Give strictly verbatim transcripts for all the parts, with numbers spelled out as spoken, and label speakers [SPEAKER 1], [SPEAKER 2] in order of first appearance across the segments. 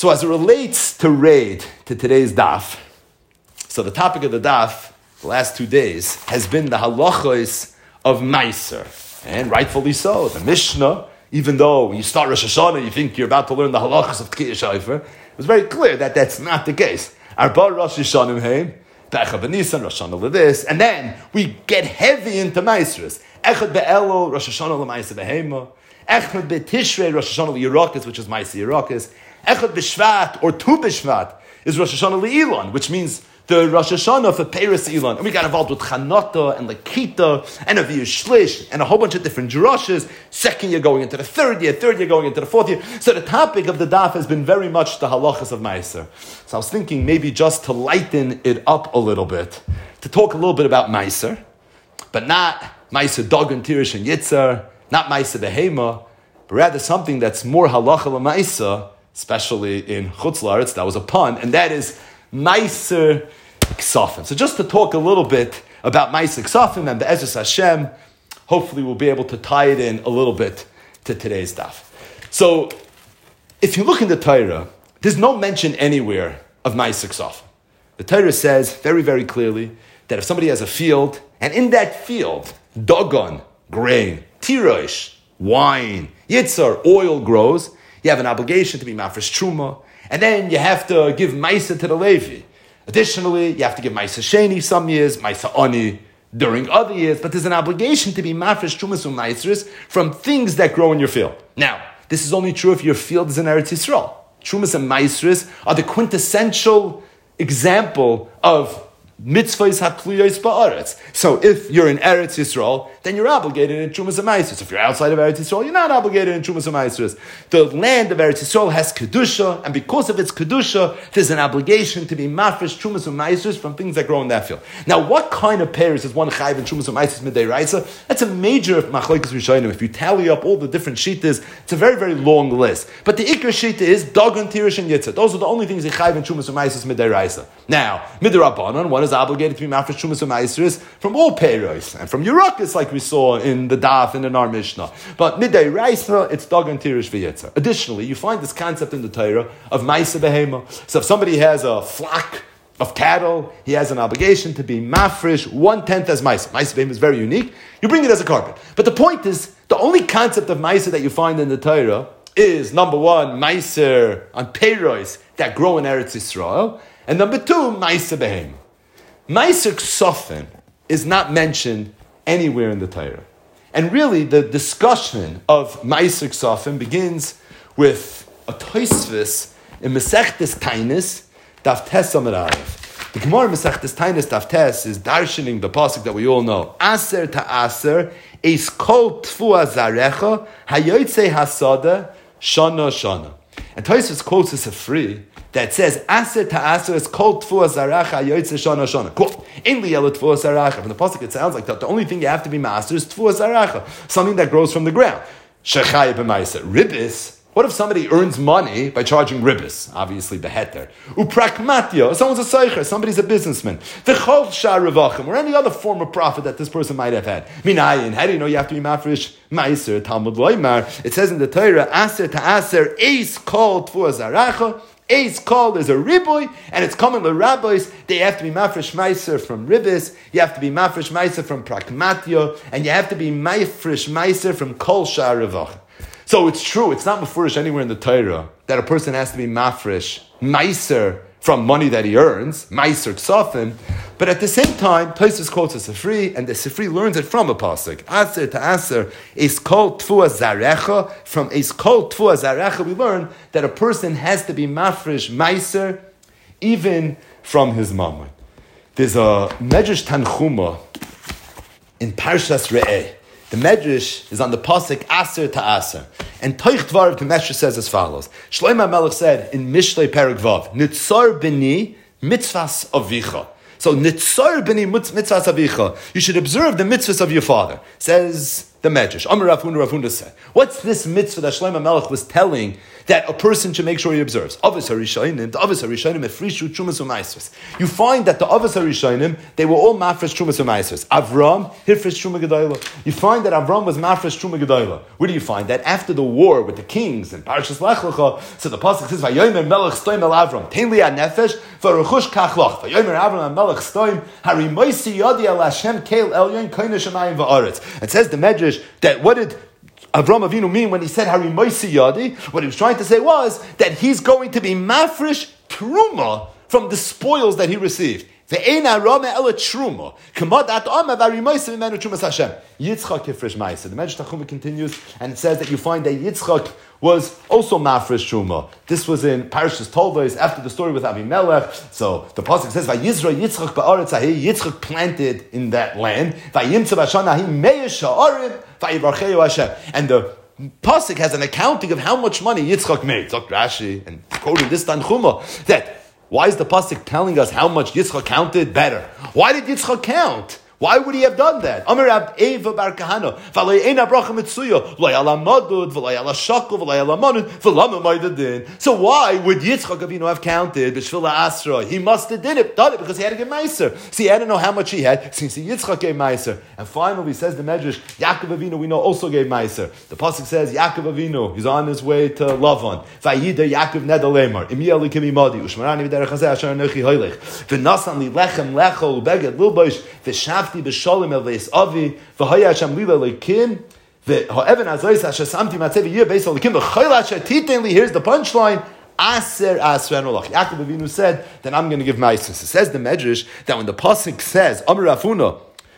[SPEAKER 1] So as it relates to raid, to today's daf, so the topic of the daf, the last two days, has been the halachos of Meiser. And rightfully so. The Mishnah, even though when you start Rosh Hashanah, you think you're about to learn the halachos of Tkiyah Shofar, it was very clear that that's not the case. Arba Rosh Hashanah heim, Be'echad B'Nisan, Rosh Hashanah L'Vis, and then we get heavy into Meisers. Echad Be'elul, Rosh Hashanah L'Maisa Behema, Echad Be'Tishrei, Rosh Hashanah L'Yerakis, which is Maisa Yerakis, Echad B'Shvat, or Tu B'Shvat, is Rosh Hashanah L'Elon, which means the Rosh Hashanah for Peiros Elon. And we got involved with Chanata and Lakita and Aviyah Shlish and a whole bunch of different drushes. Second year going into the third year, third year going into the fourth year. So the topic of the daf has been very much the halachas of Meiser. So I was thinking maybe just to lighten it up a little bit, to talk a little bit about Meiser, but not Meiser Dogan, Tirish, and Yitzar, not Meiser Behema, but rather something that's more halacha l'Meiser, especially in Chutz La'aretz. That was a pun, and that is Meiser Ksafim. So just to talk a little bit about Meiser Ksafim and Be'ezus Hashem, hopefully we'll be able to tie it in a little bit to today's daf. So if you look in the Torah, there's no mention anywhere of Meiser Ksafim. The Torah says very, very clearly that if somebody has a field, and in that field, dogon, grain, tirosh, wine, yitzar, oil grows, you have an obligation to be mafresh truma, and then you have to give Maisa to the Levi. Additionally, you have to give Maisa Sheni some years, Maisa Ani during other years, but there's an obligation to be Mafresh Trumas and Maisers from things that grow in your field. Now, this is only true if your field is in Eretz Yisrael. Trumas and Maisers are the quintessential example of mitzvahs hakluyos ba'aretz. So if you're in Eretz Yisrael, then you're obligated in Trumas and Maisers. If you're outside of Eretz Yisrael, you're not obligated in Trumas and Maisers. The land of Eretz Yisrael has kedusha, and because of its kedusha, there's an obligation to be mafresh Trumas and Maisers from things that grow in that field. Now, what kind of pairs is one chayv in Trumas and Maisers midday raisa? That's a major machlokes rishonim. If you tally up all the different shittas, it's a very, very long list. But the ikar shita is dagon, tirish, and yitzah. Those are the only things that chayv in Trumas and Maisers midday raisa. Now, midrabanan, one is obligated to be mafresh Trumas and Maisers from all peiros and from Yerakis, like we saw in the daf and in our Mishnah. But midday raisa, it's dagon, tirish, v'yitzah. Additionally, you find this concept in the Torah of Maisa Behema. So if somebody has a flock of cattle, he has an obligation to be mafresh one-tenth as Maisa. Maisa Behema is very unique. You bring it as a carbon. But the point is, the only concept of Maisa that you find in the Torah is, number one, Maiser on peiros that grow in Eretz Yisrael, and number two, Maisa Behema. Meiser Ksafim is not mentioned anywhere in the Torah. And really, the discussion of Meiser Ksafim begins with a Tosfos in Masechtes Tainis, Daf Tes Amud Aleph. The Gemara Masechtes Tainis, Daf Tes, is darshaning the pasuk that we all know. Aser ta aser, eis kol tfua zarecha, hayotzei hasada, shana shana. And Tosfos quotes us a free that says, Aser ta aser is kol tfua zarecha, hayotzei shana shana. Quote, in liyel tfua zarecha. From the pasuk it sounds like that the only thing you have to be master is tfua zarecha, something that grows from the ground. Shechai b'maisa. Ribis. What if somebody earns money by charging ribis? Obviously, beheter. Uprakmatio. Someone's a seicher. Somebody's a businessman. V'chol shar revachim. Or any other form of profit that this person might have had. Minayin. How do you know you have to be mafresh? Meiser. Talmud loymar. It says in the Torah, Aser ta aser eis kol tfua zaracha. Eis kol is a riboy, and it's common to rabbis. They have to be mafresh meiser from ribis. You have to be mafresh meiser from prakmatio, and you have to be mafresh meiser from kol shar revachim. So it's true, it's not mafurish anywhere in the Torah that a person has to be mafresh, meiser, from money that he earns, meiser ksafim, but at the same time, Tosfos quotes a Sifri, and the Sifri learns it from a pasuk. Aser to aser, is kol tfua zarecha, from is kol tfua zarecha, we learn that a person has to be mafresh, meiser, even from his mammon. There's a Medrash Tanchuma in Parshas Re'eh. The Medrash is on the pasuk Aser to Aser. And Toich Dvarav the Medrash says as follows. Shlomo HaMelech said in Mishlei Perek Vav, Nitzar b'ni mitzvahs avicha. So Nitzar b'ni mitzvahs avicha. You should observe the mitzvahs of your father. Says the Medrash. Amar Rav Huna, Rav Huna said. What's this mitzvah that Shlomo HaMelech was telling that a person should make sure he observes. Avos HaRishonim, the Avos HaRishonim, Efrishu Trumas u'Maisros. You find that the Avos HaRishonim, they were all Mafresh Trumas u'Maisros. Avram, Hirfresh Truma Gedolah. You find that Avram was Mafresh Truma Gedolah. Where do you find that? After the war with the kings and Parshas Lech Lecha, so the pasuk says, "Vayomer Melech Stoim El Avram, Tein li Nefesh, v'Rechush Kach Loch." Vayomer Avram Melech Stoim, Harimoisi Yodi El Hashem Keil Elyon Koine Shemayim Va'aretz. It says the Medrash that what did Avram Avinu mean when he said Harimoisi Yodi? What he was trying to say was that he's going to be mafresh truma from the spoils that he received. Ve'ena rama ela truma. Kamad at ama varimoisi v'menu trumas Hashem. Yitzchak hifresh ma'aser. The Medrash Tanchuma continues and it says that you find that Yitzchak was also mafresh truma. This was in Parashas Toldos after the story with Avimelech. So the pasuk says, "Vayizra Yitzchak ba'aretz hahi." Yitzchak planted in that land. Vayimtza b'shana hahi meish ha'arim vayivarcheu Hashem. And the pasuk has an accounting of how much money Yitzchak made. Doctor Rashi and quoting this Tanchuma that. Why is the pasuk telling us how much Yitzchak counted better? Why did Yitzchak count? Why would he have done that? Amar Rab Eva Bar Kahana, v'lo ein bracha mitzuya, lo yala madud, v'lo yala shakul, v'lo yala manud, v'lama maydadin. So why would Yitzchak Avinu have counted b'shvila asra? He must have did it, done it because he had to give meiser. See, he had to know how much he had since Yitzchak gave meiser. And finally, says the Medrash, Yaakov Avinu we know also gave meiser. The pasuk says Yaakov Avinu he's on his way to Lavan. Vayida Yaakov nedalemar imiyah likim imadi ushmarani v'derech hazeh asher anochi hoylech v'nasan li lechem lecho ubeged lilbosh v'shav. B'shalom el veis avi v'haya Hashem lila lekim v'ha'evan azois asher samti matzev yir beis lekim v'chayil asher titenli. Here's the punchline: Aser aser anolach. Yaakov Avinu said that I'm going to give ma'aser. It says the Medrash that when the pasuk says Amar Rafuna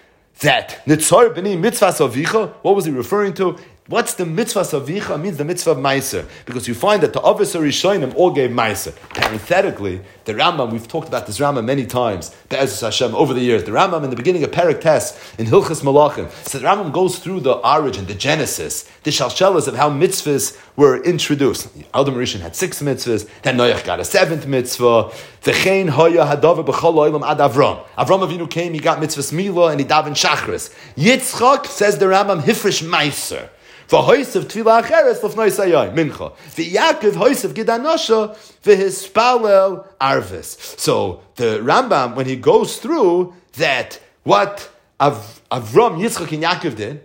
[SPEAKER 1] that nitzar b'ni mitzvah avicha, what was he referring to? What's the mitzvah savicha? It means the mitzvah of meiser. Because you find that the Avos HaRishonim all gave meiser. Parenthetically, the Rambam, we've talked about this Rambam many times, Be'ezus Hashem, over the years. The Rambam in the beginning of Perek Tes, in Hilchas Malachim, so the Rambam goes through the origin, the genesis, the shalshelas of how mitzvahs were introduced. Adam Rishon had six mitzvahs, then Noach got a seventh mitzvah, V'chein hoya hadavar b'chol ha'olam ad Avram. Avram Avinu came, he got mitzvahs Milah, and he davened Shachris. Yitzchak, says the Rambam, hifresh meiser. V'hoisav tefillah acheres l'fnoi sayai mincha. V'Yaakov hoisav gidanosha v'hispalel arvis. So the Rambam, when he goes through that, what Av, Avram, Yitzchak, and Yaakov did,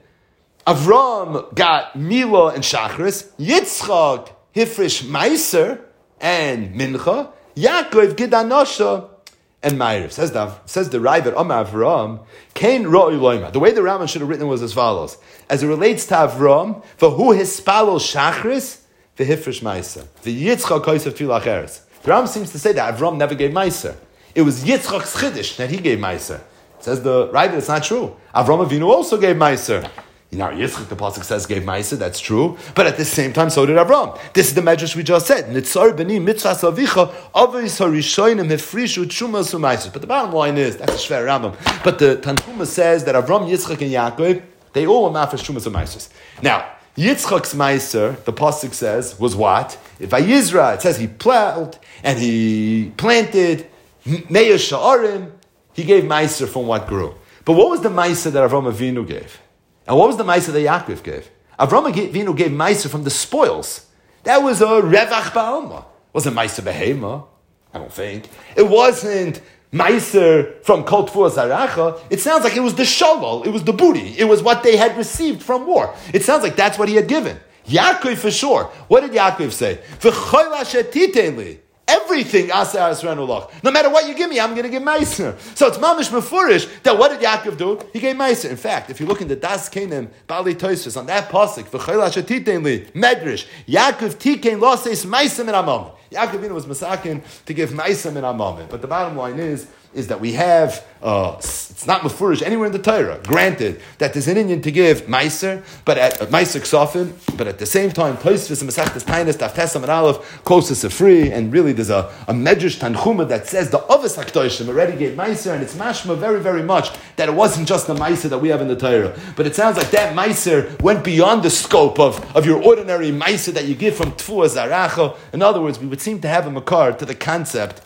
[SPEAKER 1] Avram got Milah and Shachris, Yitzchak hifresh meiser and mincha, Yaakov gidanosha and Ma'ariv. Says the says the Raivat Amar Avram, Kain Ro'i Loima. The way the Rambam should have written was as follows. As it relates to Avram, for who hispalol Shachris, the hifresh meiser. The Yitzchak hoisav tefillah acheres. The Rambam seems to say that Avram never gave meiser. It was Yitzchak's chiddush that he gave meiser. Says the Raivat, it's not true. Avram Avinu also gave meiser. You know, Yitzchak, the pasuk says, gave meiser, that's true. But at the same time, so did Avram. This is the medrash we just said. Nitzar b'ni mitzvah savicha, avos harishonim hefrishu tshumas u'meiser. But the bottom line is, that's a shver Rambam. But the Tanchuma says that Avram, Yitzchak, and Yaakov, they all were mafresh tshumas u'meiser. Now, Yitzchak's meiser, the pasuk says, was what? Vayizra, it says he plowed, and he planted, meir sha'arim, he gave meiser from what grew. But what was the meiser that Avram Avinu gave? And what was the meiser that Yaakov gave? Avram Avinu gave meiser from the spoils. That was a revach ba'alma. It wasn't meiser behema, I don't think. It wasn't meiser from kol tfuah zaracha. It sounds like it was the shalol. It was the booty. It was what they had received from war. It sounds like that's what he had given. Yaakov for sure. What did Yaakov say? V'choil asher titein li. Everything, Asa Asranulach. No matter what you give me, I'm going to give Meiser. So it's mamish mefurish that what did Yaakov do? He gave Meiser. In fact, if you look in the Das Kenim, Bali Toisves, on that pasuk, v'chayla shetitein li, Medrash, Yaakov tikein lo seis Meiser min amam. Yaakov was masakin to give Meiser min amam. But the bottom line is, is that we have, uh, it's not mefurish anywhere in the Torah. Granted that there's an Indian to give Meiser, but at uh, Meiser Ksofim, but at the same time, Toisves and Masechtas Tainis, Taftes and Aleph, closest to free, and really there's a, a Medrash Tanchuma that says the Avos HaKdoshim already gave Meiser, and it's mashma very, very much that it wasn't just the Meiser that we have in the Torah. But it sounds like that Meiser went beyond the scope of, of your ordinary Meiser that you give from Tfuah Zaracha. In other words, we would seem to have a makar to the concept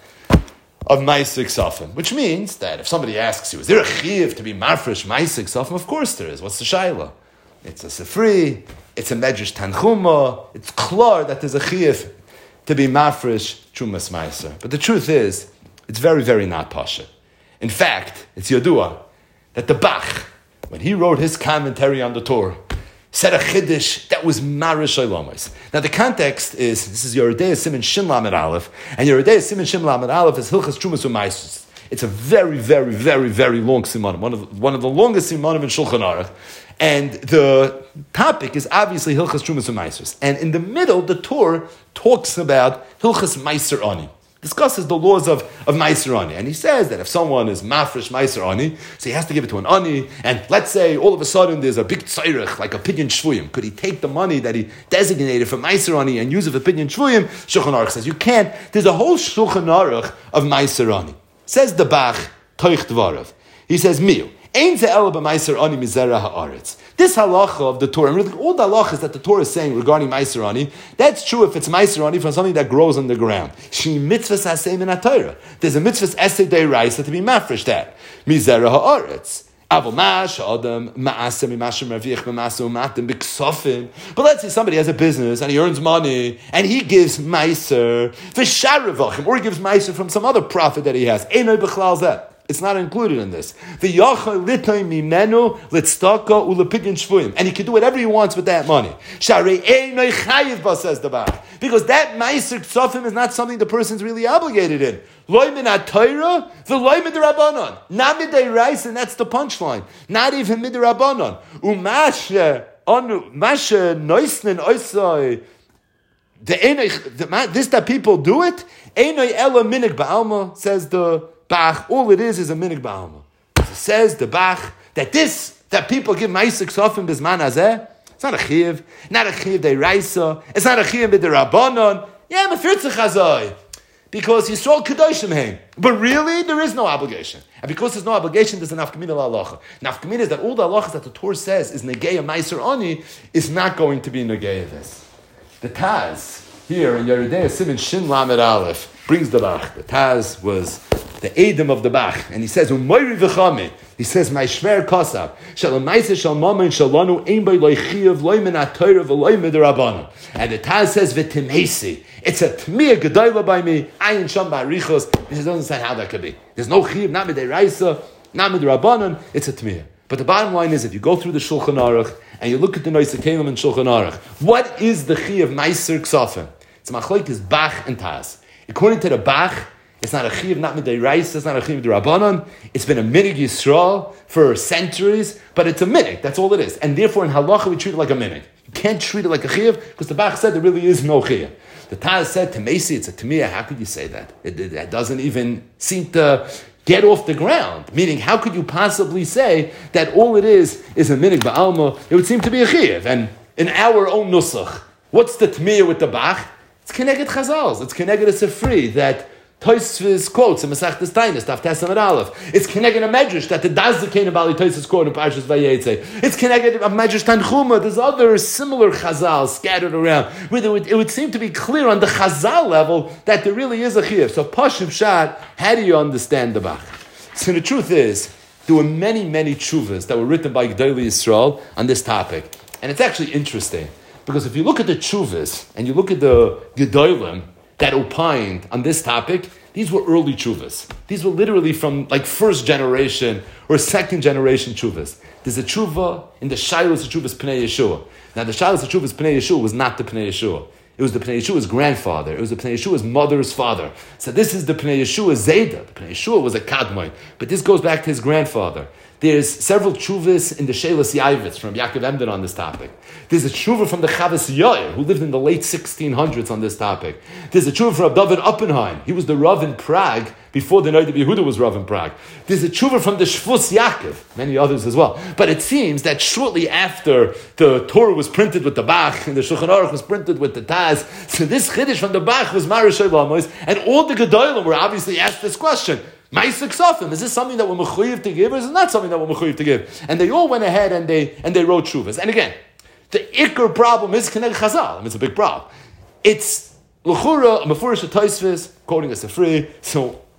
[SPEAKER 1] of Ma'aseh Ksafim, which means that if somebody asks you, is there a chiyuv to be mafresh Ma'aseh Ksafim? Of course there is. What's the shaila? it's a Sefri, it's a Medrash Tanchuma, it's klar that there's a chiyuv to be mafresh Trumas Meiser. But the truth is, it's very, very not pasha. In fact, it's Yodua that the Bach, when he wrote his commentary on the Torah, said a chiddush that was marish olamos. Now the context is, this is Yeridei Siman Shin Lamed Aleph, and Yeridei Siman Shin Lamed Aleph is Hilchas Trumas U'Maisus. It's a very, very, very, very long simanim, one of one of the longest simanim in Shulchan Aruch, and the topic is obviously Hilchas Trumas U'Maisus. And in the middle, the Torah talks about Hilchas Meiser Ani, discusses the laws of, of Meiser Ani. And he says that if someone is mafresh Meiser Ani, so he has to give it to an Ani, and let's say all of a sudden there's a big tzairich, like a pidyon shvuyim. Could he take the money that he designated for Meiser Ani and use it for pidyon shvuyim? Shulchan Aruch says you can't. There's a whole Shulchan Aruch of Meiser Ani. Says the Bach, Toich Dvarav. He says, Miu. Ein ze ela b'meiser ani mizera haaretz. This halacha of the Torah, and really all the halachas that the Torah is saying regarding meiser ani, that's true if it's meiser ani from something that grows on the ground. She mitzvahs hasei min ha-Torah. There's a mitzvahs esei deiraisa to be mafresh that. Mizera haaretz. But let's say somebody has a business and he earns money and he gives meiser or he gives meiser from some other profit that he has. It's not included in this. And he can do whatever he wants with that money. Says the Bach. Because that meiser ksofim is not something the person's really obligated in. Not and that's the punchline. Not even midrabanon. This that people do it, says the Bach, all it is is a minig ba'alma. It says the Bach that this, that people give ma'isik sofim bisman hazeh, it's not a chiv, not a chiv deiraisa, it's not a chiv b'derabbanon, yeah, mefirtzach hazoi, because Yisrael kedoshim heim. But really, there is no obligation. And because there's no obligation, there's a nafkamina la'alacha. Nafkamina is that all the halachas that the Torah says is negeya meiser ani is not going to be negeya this. The Taz, here in Yeridei Siman Shin Lamed Aleph, brings the Bach. The Taz was the Edom of the Bach, and he says, "Umayri v'chame." He says, "My shver kosav shel ma'aser shel mamen shalanu ein by loichiv loy min haTorah v'loy midrabanan." And the Taz says, "V'timesi." It's a tmiya gedola by me. Ayin sham ba'arichos. He doesn't say how that could be. There's no chiv, not midiraisa, not midrabanan. It's a tmiya. But the bottom line is, if you go through the Shulchan Aruch and you look at the Noisei Kelim in Shulchan Aruch, what is the chiv meiser ksafim? It's machlokes Bach and Taz. According to the Bach, it's not a chiv, not midiraisa, it's not a chiv d'Rabbanan. It's been a minig Yisrael for centuries, but it's a minig. That's all it is. And therefore, in halacha, we treat it like a minig. You can't treat it like a chiv because the Bach said there really is no chiv. The Taz said to Mesi, it's a tamiyah. How could you say that? It, it, it doesn't even seem to get off the ground. Meaning, how could you possibly say that all it is is a minig ba'alma? It would seem to be a chiv. And in our own nusach, what's the tamiyah with the Bach? It's Keneged Chazals. It's Keneged a Sefri that Tosfos quotes in Masechtas Tainis, Daf Tes Amud Aleph. It's Keneged a Medrash that the Dazzakein Bali Tosfos quote in Parshas Vayetze. It's Keneged a Medrash Tanchuma. There's other similar Chazal scattered around. Where it would, it would seem to be clear on the Chazal level that there really is a Chiyuv. So Pashim Shad, how do you understand the Bach? So the truth is, there were many, many tshuvas that were written by Gedolei Yisrael on this topic. And it's actually interesting. Because if you look at the tshuvas and you look at the Gedolim that opined on this topic, these were early tshuvas. These were literally from like first generation or second generation tshuvas. There's a tshuva in the Shiloh's tshuvas Pnei Yeshua. Now the Shiloh's tshuvas Pnei Yeshua was not the Pnei Yeshua. It was the Pnei Yeshua's grandfather. It was the Pnei Yeshua's mother's father. So this is the Pnei Yeshua Zayda. The Pnei Yeshua was a Kadmon. But this goes back to his grandfather. There's several tshuvas in the Shelas Yavitz from Yaakov Emden on this topic. There's a tshuva from the Chavas Yair, who lived in the late sixteen hundreds on this topic. There's a tshuva from David Oppenheim. He was the Rav in Prague before the Noda B'Yehuda was Rav in Prague. There's a tshuva from the Shvus Yaakov, many others as well. But it seems that shortly after the Torah was printed with the Bach and the Shulchan Aruch was printed with the Taz, so this Chiddush from the Bach was Marish Lamos, and all the Gedolim were obviously asked this question. Ma'aseh Ksafim, is this something that we're mechuyev to give, or is it not something that we're mechuyev to give? And they all went ahead and they and they wrote shuvas. And again, the ikar problem is Keneged Chazal. I mean, it's a big problem. It's l'chura, a mefurish Tosfos, quoting a Sefri. So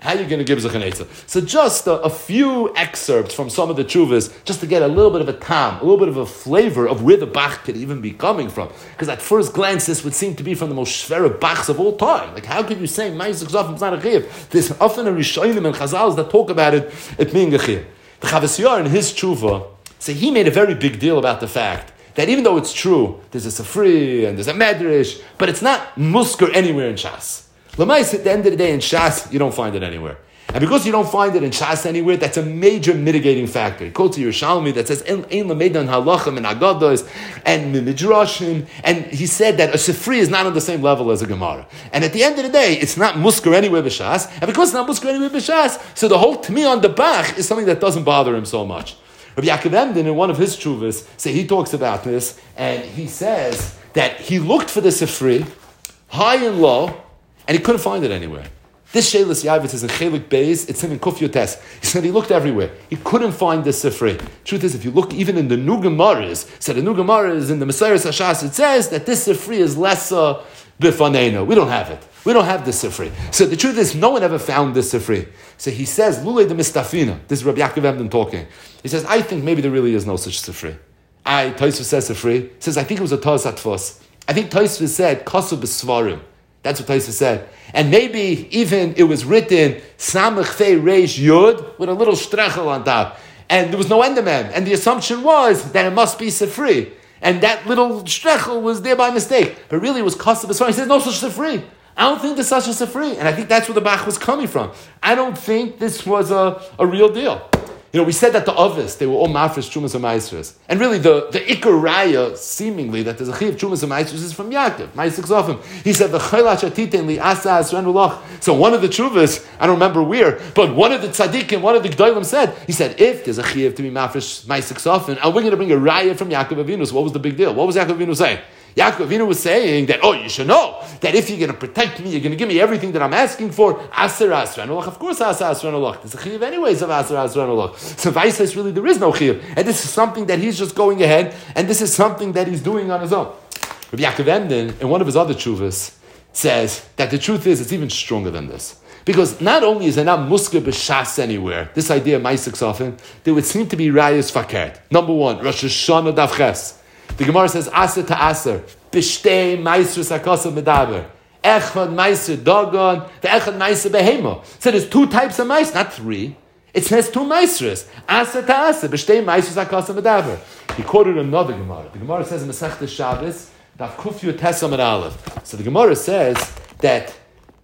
[SPEAKER 1] How are you going to give Zechan Eitzah? So just a, a few excerpts from some of the tshuvas, just to get a little bit of a tam, a little bit of a flavor of where the Bach could even be coming from. Because at first glance, this would seem to be from the most shvera Bachs of all time. Like, how could you say Ma'aseh Ksofim is not a chiyuv? There's often a Rishonim and Chazals that talk about it, it being a chiyuv. The Chavos Yair in his tshuva, so he made a very big deal about the fact that even though it's true, there's a Sefri and there's a Medrash, but it's not musker anywhere in Shas. L'mais, at the end of the day, in Shas, you don't find it anywhere. And because you don't find it in Shas anywhere, that's a major mitigating factor. He quotes Yerushalmi that says, Ein l'meidan halachim and agados and midrashim, and he said that a Sefri is not on the same level as a Gemara. And at the end of the day, it's not musker anywhere b'Shas, and because it's not musker anywhere b'Shas, so the whole Tmi on the Bach is something that doesn't bother him so much. Rabbi Yaakov Emden, in one of his tshuvas, so he talks about this, and he says that he looked for the Sefri, high and low, and he couldn't find it anywhere. This Sheilas Yavitz is in Chelik Beis, it's in Kuf Yotes. He said he looked everywhere. He couldn't find the Sefri. Truth is, if you look even in the New Gemaras, so the New Gemaras in the Messiah Hashas, it says that this Sefri is lesser bifanena. We don't have it. We don't have this Sefri. So the truth is, no one ever found this Sefri. So he says, Lule de Mistafina. This is Rabbi Yaakov Emden talking. He says, I think maybe there really is no such Sefri. I, Tosfos says Sefri. He says, I think it was a Taz Atvos. I think Tosfos said, Kosu b'Svarim. That's what Tosfos said. And maybe even it was written, Samach Fei Reish Yud, with a little shtrechel on top. And there was no endemem. And the assumption was that it must be Sefri. And that little shtrechel was there by mistake. But really it was Kosu b'Svarim. He says, no such Sefri. I don't think there's such a Sefri. And I think that's where the Bach was coming from. I don't think this was a, a real deal. You know, we said that the Ovis, they were all mafresh Chumas and Maasros. And really, the, the Iker Raya, seemingly, that there's a Chiv Chumas and Maasros is from Yaakov, Ma'aseh Ksofim. He said, the Chayla Shatiten li Asa Asren Ulach. So one of the Chuvas, I don't remember where, but one of the Tzaddikim, one of the Gdolim said, he said, if there's a Chiv to be mafresh Ma'aseh Ksofim, and we're going to bring a Raya from Yaakov Avinu, so what was the big deal? What was Yaakov Avinu saying? Yaakov Avinu was saying that, oh, you should know that if you're going to protect me, you're going to give me everything that I'm asking for. Aser Asran Olach. Of course, Aser Asran Olach. There's a chiyuv anyways of Aser Asran Olach. So Vais says really there is no chiyuv. And this is something that he's just going ahead, and this is something that he's doing on his own. Rabbi Yaakov Emden, in one of his other tshuvas, says that the truth is it's even stronger than this. Because not only is there not musker b'shas anywhere, this idea of Ma'aseh Ksofim, there would seem to be rayas fakert. Number one, Rosh Hashanah Daf Ches. The Gemara says, Aser to Aser, Bishtei Maisrus HaKosav Medaber, Echad Maiser Dogon, the Echad Maiser Behemo. So there's two types of mice, not three. It says two Maisrus. Aser to Aser, Bishtei Maisrus HaKosav Medaber. He quoted another Gemara. The Gemara says in Masechta Shabbos, Daf Kuf Yud Tesam and Aleph. So the Gemara says that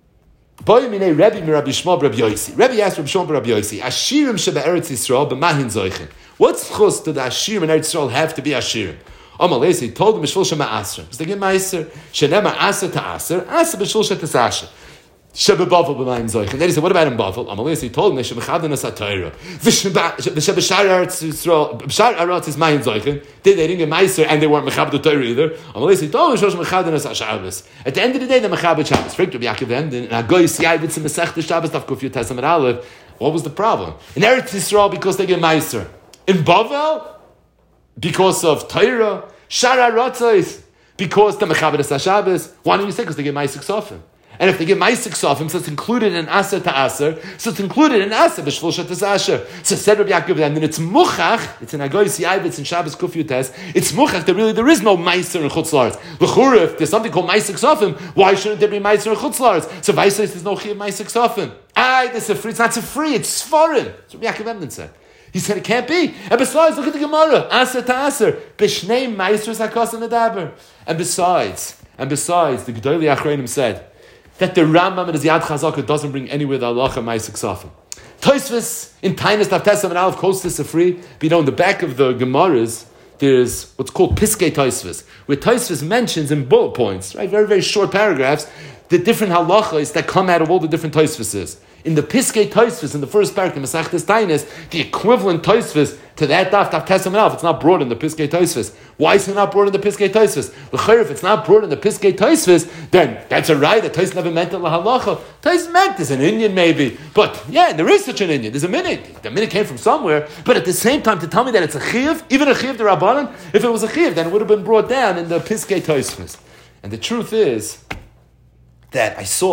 [SPEAKER 1] Boy Minei Rebbe mi Rabbi Shmuel Rabbi Yosi. Rebbe asked Rabbi Shmuel Rabbi Yosi, Ashirim sheba Eretz Yisrael b'mahin zoichen. What's chus to the Ashirim in Eretz Yisrael have to be Ashirim? Amalei, he told him B'shvil Shema Asher. It's like a Meiser. Shenema Aser to Aser. Aser B'shvil Shetes Asher. Sheba Bavel b'mayim zoich. And then he said, what about in Bavel? Amalei, he told him Sheba Chadanas HaTorah. V'sheba B'shar Eretz Yisrael. B'shar Eretz is mayim zoichen. They didn't get Meiser and they weren't Mechabed the Torah either. Amalei, he told him Sheba Chadanas HaShabbos. At the end of the day, the Mechabed Shabbos. Frick Rabbi Yaakov Emden and Agoy Siyavitz in Masechta Shabbos Daf Kuf Yud Tesam and Aleph. What was the problem? In Eretz Yisrael because they get Meiser. In Bavel because of Torah. Shara Ratzos, because the Mechaber HaShabbos. Why don't you say? Because they get Ma'aseh Ksofim. And if they get Ma'aseh Ksofim, so it's included in Aser to Aser, so it's included in Aser, B'shvil Shetes Asher. So said Rabbi Yaakov, and then it's Muchach, it's in Agoyis Yavitz in Shabbos Kuf Yutes, it's Muchach, that really there is no Meiser in Chutz La'aretz. L'chura, if there's something called Ma'aseh Ksofim, why shouldn't there be Meiser in Chutz La'aretz? So Vais says there's no Chiyuv Ma'aseh Ksofim. Aye, this is free, it's not so free, it's Sforim. That's what Yaakov Emden said. He said it can't be. And besides, look at the Gemara. Aser to Aser. B'shnei Maisrus HaKosav Medaber. And besides, and besides, the Gedolei Achreinim said that the Rambam and the Yad Chazaka doesn't bring anywhere the halacha Ma'aseh Ksofim. Tosfos in Tainis Daf Tesam and Aleph quotes this free. But you know, in the back of the Gemaras, there's what's called Piskei Tosfos, where Tosfos mentions in bullet points, right, very very short paragraphs, the different halachas that come out of all the different Tosfoses. In the Piskei Tosfos, in the first parak, in Masechtas Tainis, the equivalent Tosfos to that daf, daf Tesam and Aleph, it's not brought in the Piskei Tosfos. Why is it not brought in the Piskei Tosfos? L'chayr, if it's not brought in the Piskei Tosfos, then that's a right that Tosfos never meant it lahalacha. Tosfos meant there's an Indian maybe, but yeah, there is such an Indian. There's a minute. The minute came from somewhere, but at the same time, to tell me that it's a chiyuv, even a chiyuv the Rabbanan, if it was a chiyuv, then it would have been brought down in the Piskei Tosfos. And the truth is that I saw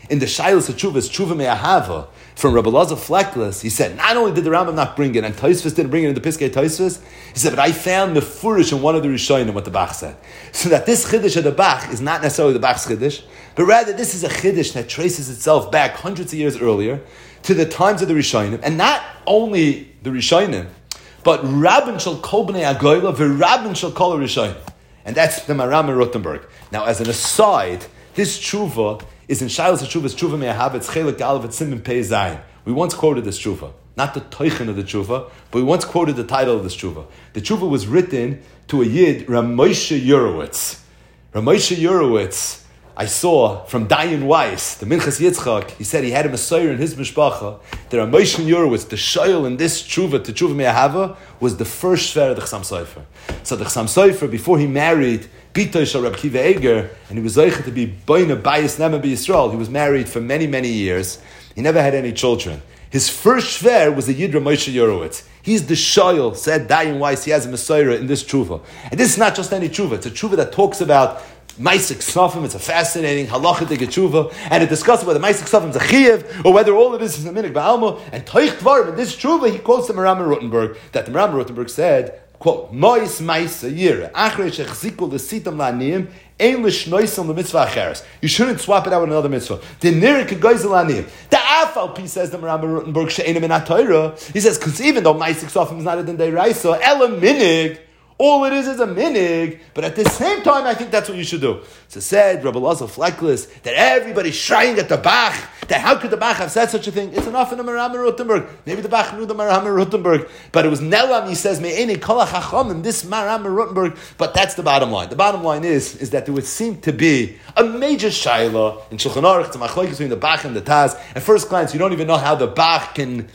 [SPEAKER 1] in the Shailas Teshuvas, Teshuva Me'ahava, from Rabbi Elazar Fleckless, he said, not only did the Rambam not bring it, and Tosfos didn't bring it in the Piskei Tosfos, he said, but I found Mefurish in one of the Rishonim what the Bach said. So that this Chiddush of the Bach is not necessarily the Bach's Chiddush, but rather this is a Chiddush that traces itself back hundreds of years earlier to the times of the Rishonim, and not only the Rishonim, but Rabbin Shel Kol Bnei Agoyla, v'Rabbin Shel Kol Rishonim. And that's the Maram in Rothenburg. Now, as an aside, this tshuva is in Shailas Teshuvas, Tshuva Me'ahavetz Chelik Aleph Siman Pei Zayin. We once quoted this tshuva, not the toichin of the tshuva, but we once quoted the title of this tshuva. The tshuva was written to a yid, Ramoshe Yurowitz. Ramoshe Yurowitz, I saw from Dayan Weiss, the Minchas Yitzchak, he said he had a Messiah in his mishpacha, that Ramoshe Yurowitz, the shoyl in this tshuva, to Tshuva Me'ahava, was the first shver of the Chassam Sofer. So the Chassam Sofer, before he married Bitoy Shel Reb Kiva Eger, and he was zeicha to be Boina Bayis Nema B'Yisrael, he was married for many, many years. He never had any children. His first shver was the Yid Ramoshe Yurowitz. He's the shoyl, said Dayan Weiss, he has a Messiah in this tshuva. And this is not just any tshuva, it's a tshuva that talks about Maisik Ksafim. It's a fascinating halachic tshuva, and it discusses whether Maisik Ksafim is a chiyuv or whether all it is is a minik ba'alma. And Toich Dvarim, in this tshuva, he quotes the Maram Rothenburg, that the Maram Rothenburg said, quote, Mois Maisa Yira, Achrei Shechzikul L'Sitam La'aniyim, Ein L'Shnoisam L'Mitzvah Acheres. You shouldn't swap it out with another mitzvah. The Nirik Goizel La'aniyim. The Afal Pi says the Maram Rothenburg, She'enim in HaTorah. He says, because even though Maisik Ksafim is not a din deiraisa, Ela Minig, all it is is a minig, but at the same time, I think that's what you should do. So said Rabbi Elazar Fleckless that everybody's shrieing at the Bach, that how could the Bach have said such a thing? It's enough in the Maram Rothenburg. Maybe the Bach knew the Maram Rothenburg, but it was Nelam, he says, Me'eni Kol HaChachamim, this Maram Rothenburg, but that's the bottom line. The bottom line is, is that there would seem to be a major shayla in Shulchan Aruch, it's a machlokes between the Bach and the Taz. At first glance, you don't even know how the Bach can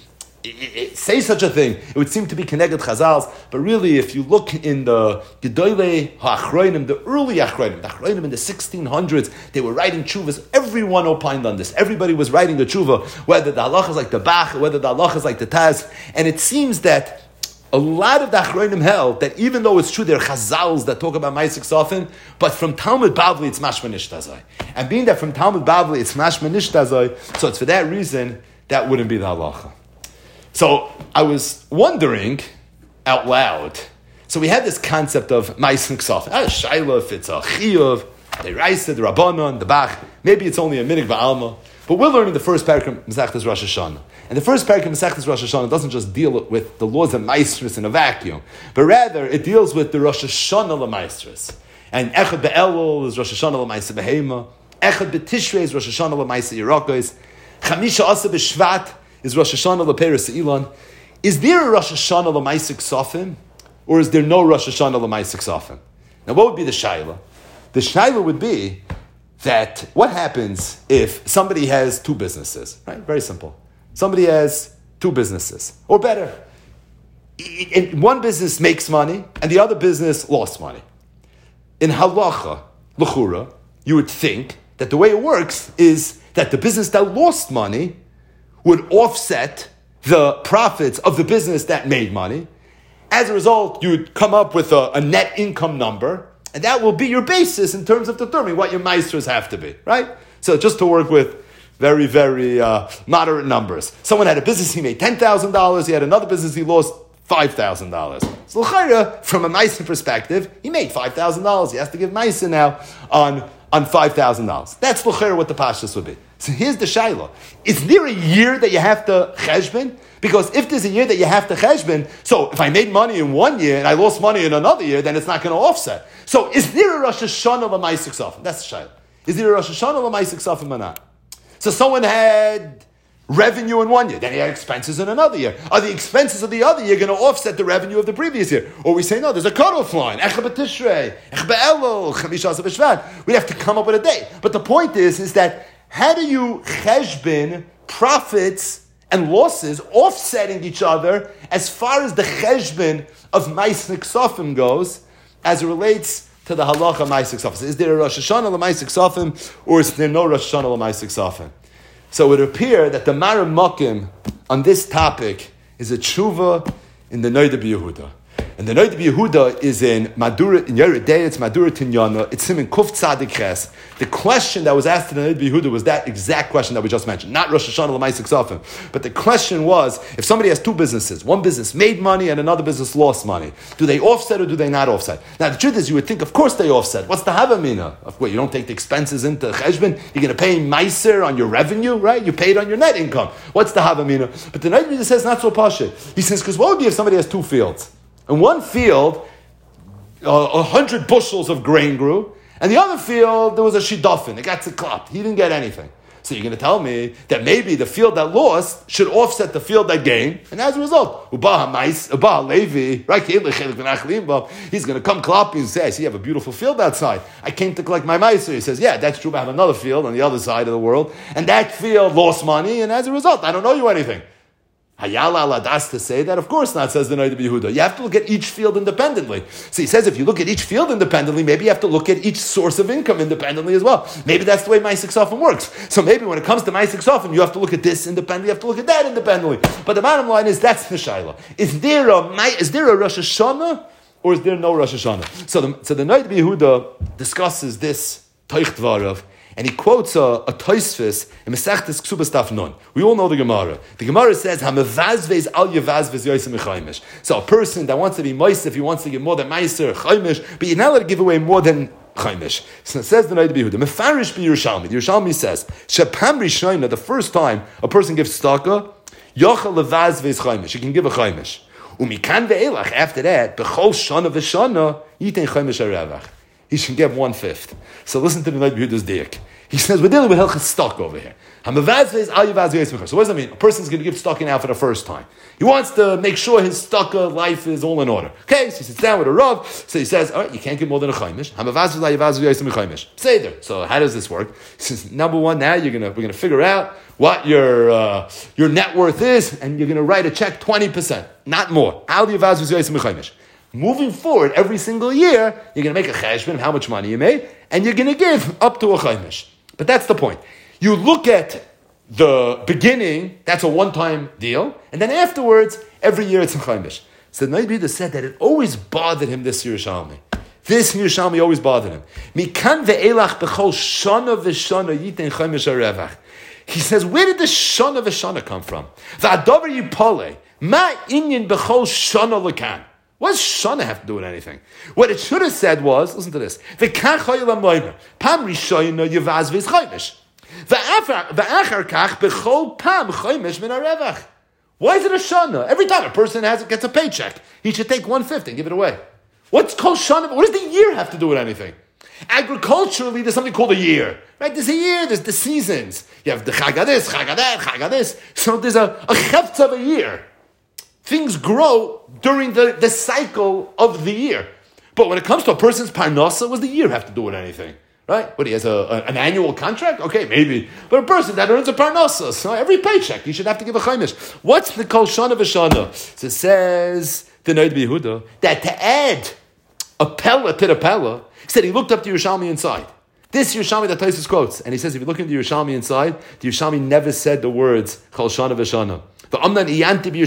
[SPEAKER 1] say such a thing. It would seem to be connected Chazals, but really, if you look in the Gedolei HaAchronim, the early Achronim, the Achronim in the sixteen hundreds, they were writing tshuvas. Everyone opined on this. Everybody was writing a tshuva, whether the halach is like the Bach, whether the halach is like the Taz. And it seems that a lot of the Achronim held that even though it's true there are Chazals that talk about Maisik Ksafim, but from Talmud Bavli it's Mashma Nishtazai. And being that from Talmud Bavli it's Mashma Nishtazai, so it's for that reason that wouldn't be the halacha. So I was wondering out loud. So we had this concept of Maisik Ksafim. Ah, Shaila, if it's a Chiyuv, the Raisa, the Rabbanon, the Bach, maybe it's only a Minig Ba'alma. But we're learning the first parak of Masechtas Rosh Hashanah. And the first parak of Masechtas Rosh Hashanah doesn't just deal with the laws of Maestris in a vacuum, but rather it deals with the Rosh Hashanah L'Maestris. And Echad Be'elul is Rosh Hashanah L'Maisa Behema. Echad Be'Tishrei is Rosh Hashanah L'Maisa Yerakos. Chamisha Asa B'Shvat is Rosh Hashanah L'Peres Elon. Is there a Rosh Hashanah L'Maisik Ksafim, or is there no Rosh Hashanah L'Maisik Ksafim? Now, what would be the shaila? The shaila would be that what happens if somebody has two businesses, right? Very simple. Somebody has two businesses, or better. And one business makes money, and the other business lost money. In halacha, l'chura, you would think that the way it works is that the business that lost money would offset the profits of the business that made money. As a result, you would come up with a, a net income number, and that will be your basis in terms of determining what your meisters have to be, right? So just to work with very, very uh, moderate numbers. Someone had a business, he made ten thousand dollars, he had another business, he lost five thousand dollars. So l'chayra, from a meister perspective, he made five thousand dollars. He has to give meister now on, on five thousand dollars. That's l'chayra what the pashtus would be. So here's the shayla. Is there a year that you have to cheshbon? Because if there's a year that you have to cheshbon, so if I made money in one year and I lost money in another year, then it's not going to offset. So is there a Rosh Hashanah l'maisik ksafim? That's the shayla. Is there a Rosh Hashanah l'maisik ksafim or not? So someone had revenue in one year, then he had expenses in another year. Are the expenses of the other year going to offset the revenue of the previous year? Or we say, no, there's a cutoff line. We'd have to come up with a date. But the point is, is that how do you cheshbon profits and losses offsetting each other as far as the cheshbon of Maisik Ksafim goes, as it relates to the halacha Maisik Ksafim? Is there a Rosh Hashanah l'Maisik Ksafim, or is there no Rosh Hashanah l'Maisik Ksafim? So it would appear that the Maram Mokim on this topic is a tshuva in the Noida B'Yehuda. And And the Noid Yehuda is in Madura, in Yeridei, it's Madura Tinyana, it's him in Kuf Tzadik Ches. The question that was asked to the Noid Yehuda was that exact question that we just mentioned, not Rosh Hashanah L'maisik Sofim. But the question was, if somebody has two businesses, one business made money and another business lost money, do they offset or do they not offset? Now the truth is, you would think, of course they offset. What's the Havamina? Of course, you don't take the expenses into Cheshbon, you're going to pay Meiser on your revenue, right? You pay it on your net income. What's the Havamina? But the Noid Yehuda says not so pasha. He says, because what would be if somebody has two fields? In one field, a uh, hundred bushels of grain grew, and the other field, there was a shidafin. It got tziklat. He didn't get anything. So you're going to tell me that maybe the field that lost should offset the field that gained, and as a result, Ubaha Mais, Ubaha Levi, right? He's going to come clapping and say, I see you have a beautiful field outside. I came to collect my meiser. He says, yeah, that's true, but I have another field on the other side of the world, and that field lost money, and as a result, I don't owe you anything. Hayala aladas to say that? Of course not, says the Noid Yehuda. You have to look at each field independently. So he says if you look at each field independently, maybe you have to look at each source of income independently as well. Maybe that's the way Ma'aseh Sofim works. So maybe when it comes to Ma'aseh Sofim, you have to look at this independently, you have to look at that independently. But the bottom line is that's the Shaila. Is there a, is there a Rosh Hashanah or is there no Rosh Hashanah? So the, so the Noid Yehuda discusses this Toich Dvarav, and he quotes a, a Tosfos in Masechtas Ksubas Daf Nun. We all know the Gemara. The Gemara says, "Hamavazvez al yavazvez yoysim chaimish." So a person that wants to be moist, if he wants to give more than meiser chaimish, but you're not allowed to give away more than chaimish. So it says the Noid Yehuda, Mefarish be Yerushalmi. The Yerushalmi says, "Shepam rishayna." The first time a person gives tzedakah, yochel levazvez chaimish. He can give a chaimish. Umikan ve'elach. After that, bechol shana v'shana yitein chaimish haravach. He should get one fifth. So listen to the Noid Yehuda's diak. He says we're dealing with Hilchas stock over here. So what does that mean? A person's going to give stock now for the first time. He wants to make sure his stock life is all in order. Okay, so he sits down with a Rav. So he says, all right, you can't give more than a chaimish. Seder. So how does this work? He says, number one, now you're gonna we're gonna figure out what your uh, your net worth is, and you're gonna write a check twenty percent, not more. Moving forward, every single year, you're going to make a cheshbon of how much money you made, and you're going to give up to a chaimish. But that's the point. You look at the beginning, that's a one-time deal, and then afterwards, every year it's a chaimish. So the Noid Yehuda said that it always bothered him, this Yerushalmi. This Yerushalmi always bothered him. Mikan ve'elach b'chol shana v'shana yitein chaimish harevach. He says, where did the shana v'shana come from? V'adavar yipole, ma inyan b'chol shana l'kan. What does Shana have to do with anything? What it should have said was, listen to this, Pam Rishoyna Yevazviz Chaimish. V'achar kach b'chol pam Chaimish min harevach. Why is it a Shana? Every time a person has gets a paycheck, he should take one fifth and give it away. What's called Shana? What does the year have to do with anything? Agriculturally, there's something called a year. Right? There's a year, there's the seasons. You have the Chagadis, Chagadeh, Chagadis. So there's a, a chefts of a year. Things grow during the, the cycle of the year. But when it comes to a person's parnasa, what does the year have to do with anything? Right? But he has a, a, an annual contract? Okay, maybe. But a person that earns a parnasa, so every paycheck, he should have to give a chaimish. What's the kol shana v'shana? So it says, the Noid Yehuda, that to add a pella to the pella, he said he looked up the Yerushalmi inside. This Yerushalmi that Tosfos quotes, and he says if you look into the Yerushalmi inside, the Yerushalmi never said the words kol shana v'shana. It doesn't say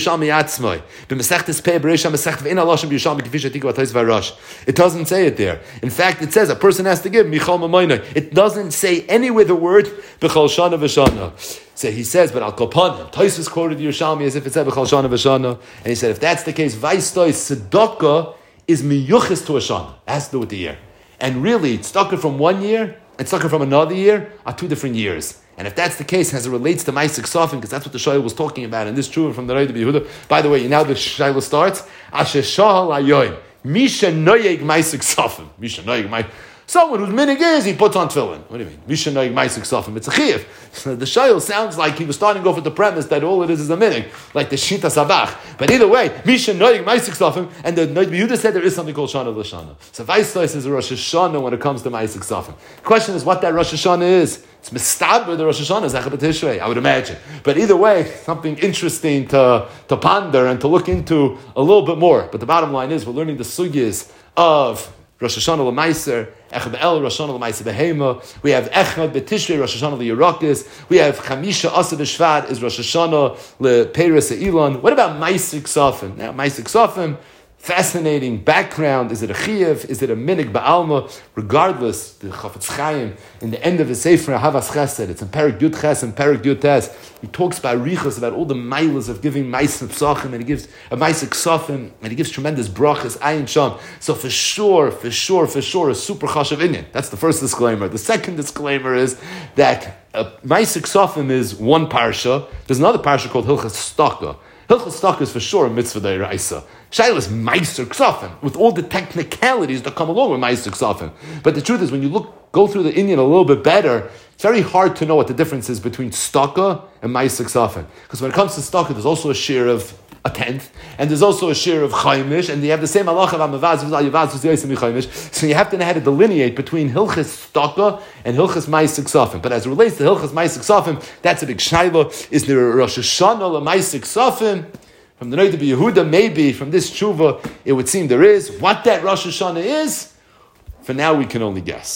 [SPEAKER 1] it there. In fact, it says a person has to give. It doesn't say anywhere the word b'chol shana v'shana. So he says, but al kopanim. Tosfos quoted Yerushalmi as if it said b'chol shana v'shana, and he said if that's the case, vaystoy tzedakah is miyuchis to a shana. It has to do with the year. And really, tzedakah from one year and tzedakah from another year are two different years. And if that's the case, as it relates to Ma'aseh Sofim, because that's what the Shaila was talking about, and this is true from the Noid Yehuda. By the way, now the Shaila starts. Asher shahal ayoyim. Misha noyeg Ma'aseh Sofim. Misha noyeg Ma'aseh. Someone whose minig is, he puts on tefillin. What do you mean? Misha noyeg Ma'aseh Sofim. It's a chiyuv. So the Shaila sounds like he was starting to go for the premise that all it is is a minig, like the Shita Sabach. But either way, Misha noyeg Ma'aseh Sofim, and the Noid Yehuda said there is something called Shana L'Shana. So Vaistos is a Rosh Hashanah when it comes to Ma'aseh Sofim. The question is what that Rosh Hashanah is. It's mistaber the Rosh Hashanah, Zechah B'Tishrei, I would imagine. But either way, something interesting to, to ponder and to look into a little bit more. But the bottom line is, we're learning the sugyas of Rosh Hashanah L'Maiser, Echad B'El, Rosh Hashanah L'Maiser B'Hema. We have Echad B'Tishrei, Rosh Hashanah L'Yerakis. We have Chamisha Asa B'Shvat is Rosh Hashanah L'Peiros Elon. What about Ma'aseh Sofim? Now, Ma'aseh Sofim, fascinating background. Is it a chiyuv? Is it a minig ba'alma? Regardless, the Chafetz Chaim, in the end of his Sefer Ahavas Chesed, it's in Perek Yud Ches and Perek Yud Tes, he talks by Richos about all the milas of giving Ma'aseh Psachim, and he gives a Ma'aseh Ksafim, and he gives tremendous brachas, ayin sham. So for sure, for sure, for sure, a super chashav inyan. That's the first disclaimer. The second disclaimer is that uh, Ma'aseh Ksafim is one parsha. There's another parsha called Hilchas Staka. Hilchas Staka is for sure a mitzvah d'oraisa. Shaila is Ma'aser Ksafim, with all the technicalities that come along with Ma'aser Ksafim. But the truth is, when you look, go through the Inyan a little bit better, it's very hard to know what the difference is between Staka and Ma'aser Ksafim. Because when it comes to Staka, there's also a share of a tenth, and there's also a share of Chaimish, and you have the same halacha of Amavaz, so you have to know how to delineate between Hilchas Staka and Hilchas Ma'aser Ksafim. But as it relates to Hilchas Ma'aser Ksafim, that's a big shaila. Is there a Rosh Hashanah Ma'aser Ksafim? From the Noda B'Yehuda, maybe from this tshuva, it would seem there is. What that Rosh Hashanah is, for now we can only guess.